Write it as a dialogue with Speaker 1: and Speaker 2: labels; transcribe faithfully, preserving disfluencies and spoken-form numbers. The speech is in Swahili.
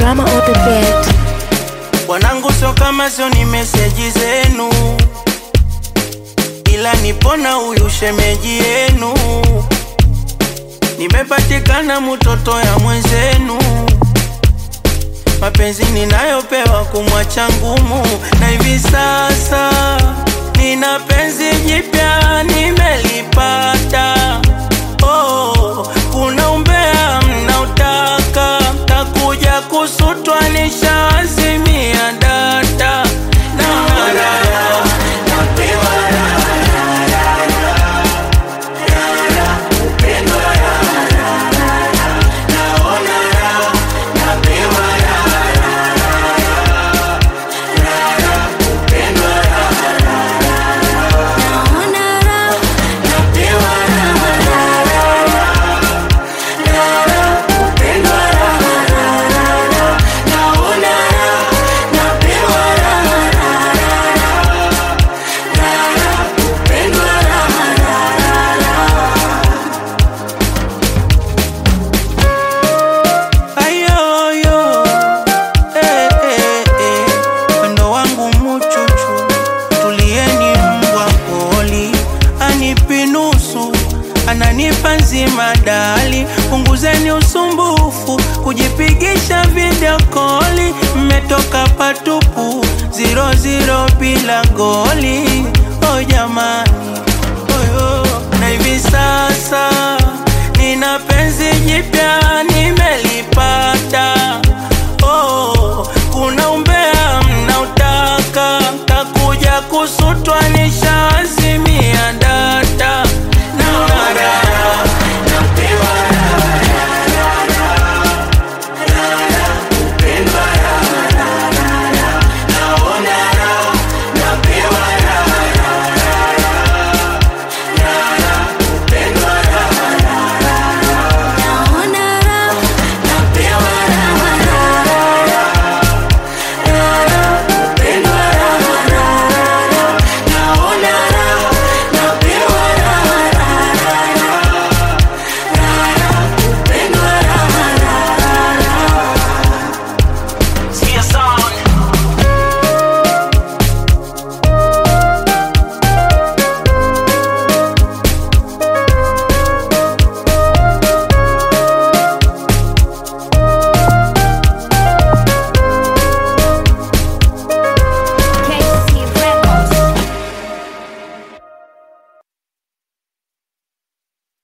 Speaker 1: Drama on the beat.
Speaker 2: Wanangu sio kama sio ni message zenu, ila nipona huyu shemeji yenu. Nimepatikana mtoto ya mwenzenu, mapenzi ninayopewa kumwacha ngumu. Na hivi sasa nina penzi jipya nimelipata. Oh, kuna umbea mnautaka, takuja kusutwa nishaazimia data. Na harara napewa ananipa nzima dali. Punguzeni usumbufu kujipigisha video koli, mmetoka patupu zero zero bila goli. Oh jamani, oh, oh. Na hivi sasa nina penzi jipya nimelipata. Oh, kuna umbea mnautaka, takuja kusutwa nishaazimia